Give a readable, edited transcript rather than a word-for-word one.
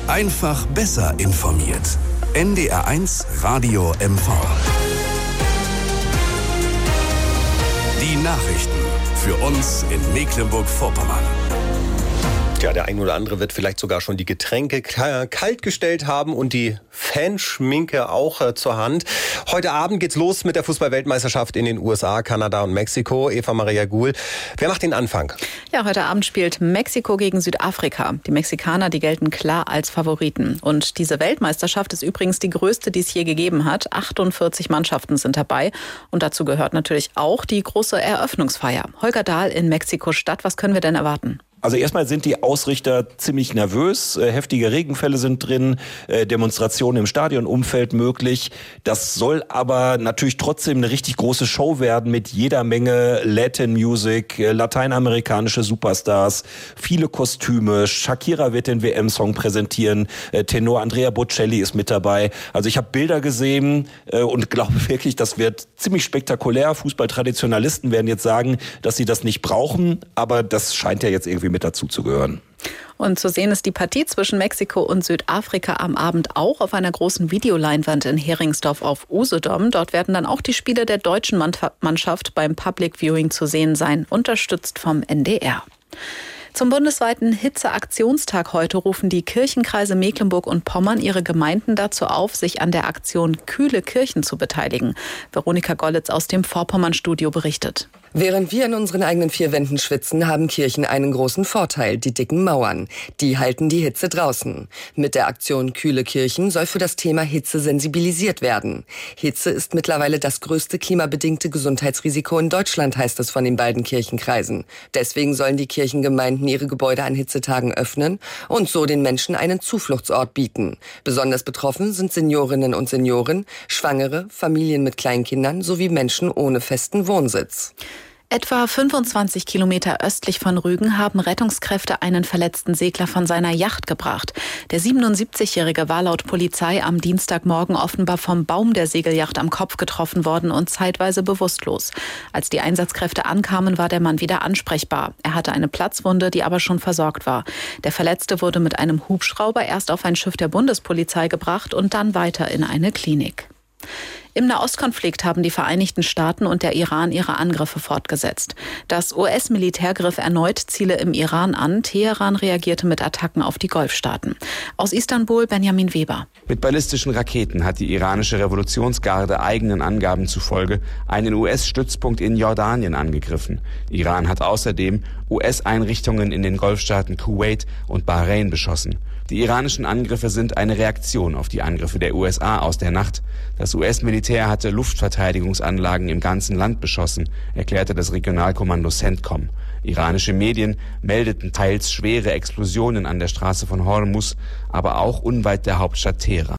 Einfach besser informiert. NDR1 Radio MV. Die Nachrichten für uns in Mecklenburg-Vorpommern. Tja, der ein oder andere wird vielleicht sogar schon die Getränke kalt gestellt haben und die Fanschminke auch zur Hand. Heute Abend geht's los mit der Fußball-Weltmeisterschaft in den USA, Kanada und Mexiko. Eva Maria Guhl, wer macht den Anfang? Ja, heute Abend spielt Mexiko gegen Südafrika. Die Mexikaner, die gelten klar als Favoriten. Und diese Weltmeisterschaft ist übrigens die größte, die es je gegeben hat. 48 Mannschaften sind dabei. Und dazu gehört natürlich auch die große Eröffnungsfeier. Holger Dahl in Mexiko-Stadt. Was können wir denn erwarten? Also erstmal sind die Ausrichter ziemlich nervös. Heftige Regenfälle sind drin, Demonstrationen im Stadionumfeld möglich. Das soll aber natürlich trotzdem eine richtig große Show werden mit jeder Menge Latin Music, lateinamerikanische Superstars, viele Kostüme. Shakira wird den WM-Song präsentieren, Tenor Andrea Bocelli ist mit dabei. Also ich habe Bilder gesehen und glaube wirklich, das wird ziemlich spektakulär. Fußballtraditionalisten werden jetzt sagen, dass sie das nicht brauchen, aber das scheint ja jetzt irgendwie mit dazu zu gehören. Und zu sehen ist die Partie zwischen Mexiko und Südafrika am Abend auch auf einer großen Videoleinwand in Heringsdorf auf Usedom. Dort werden dann auch die Spiele der deutschen Mannschaft beim Public Viewing zu sehen sein, unterstützt vom NDR. Zum bundesweiten Hitzeaktionstag heute rufen die Kirchenkreise Mecklenburg und Pommern ihre Gemeinden dazu auf, sich an der Aktion Kühle Kirchen zu beteiligen. Veronika Gollitz aus dem Vorpommern-Studio berichtet. Während wir in unseren eigenen vier Wänden schwitzen, haben Kirchen einen großen Vorteil, die dicken Mauern. Die halten die Hitze draußen. Mit der Aktion Kühle Kirchen soll für das Thema Hitze sensibilisiert werden. Hitze ist mittlerweile das größte klimabedingte Gesundheitsrisiko in Deutschland, heißt es von den beiden Kirchenkreisen. Deswegen sollen die Kirchengemeinden ihre Gebäude an Hitzetagen öffnen und so den Menschen einen Zufluchtsort bieten. Besonders betroffen sind Seniorinnen und Senioren, Schwangere, Familien mit Kleinkindern sowie Menschen ohne festen Wohnsitz. Etwa 25 Kilometer östlich von Rügen haben Rettungskräfte einen verletzten Segler von seiner Yacht gebracht. Der 77-Jährige war laut Polizei am Dienstagmorgen offenbar vom Baum der Segelyacht am Kopf getroffen worden und zeitweise bewusstlos. Als die Einsatzkräfte ankamen, war der Mann wieder ansprechbar. Er hatte eine Platzwunde, die aber schon versorgt war. Der Verletzte wurde mit einem Hubschrauber erst auf ein Schiff der Bundespolizei gebracht und dann weiter in eine Klinik. Im Nahostkonflikt haben die Vereinigten Staaten und der Iran ihre Angriffe fortgesetzt. Das US-Militär griff erneut Ziele im Iran an. Teheran reagierte mit Attacken auf die Golfstaaten. Aus Istanbul Benjamin Weber. Mit ballistischen Raketen hat die iranische Revolutionsgarde eigenen Angaben zufolge einen US-Stützpunkt in Jordanien angegriffen. Iran hat außerdem US-Einrichtungen in den Golfstaaten Kuwait und Bahrain beschossen. Die iranischen Angriffe sind eine Reaktion auf die Angriffe der USA aus der Nacht. Das US-Militär hatte Luftverteidigungsanlagen im ganzen Land beschossen, erklärte das Regionalkommando CENTCOM. Iranische Medien meldeten teils schwere Explosionen an der Straße von Hormuz, aber auch unweit der Hauptstadt Teheran.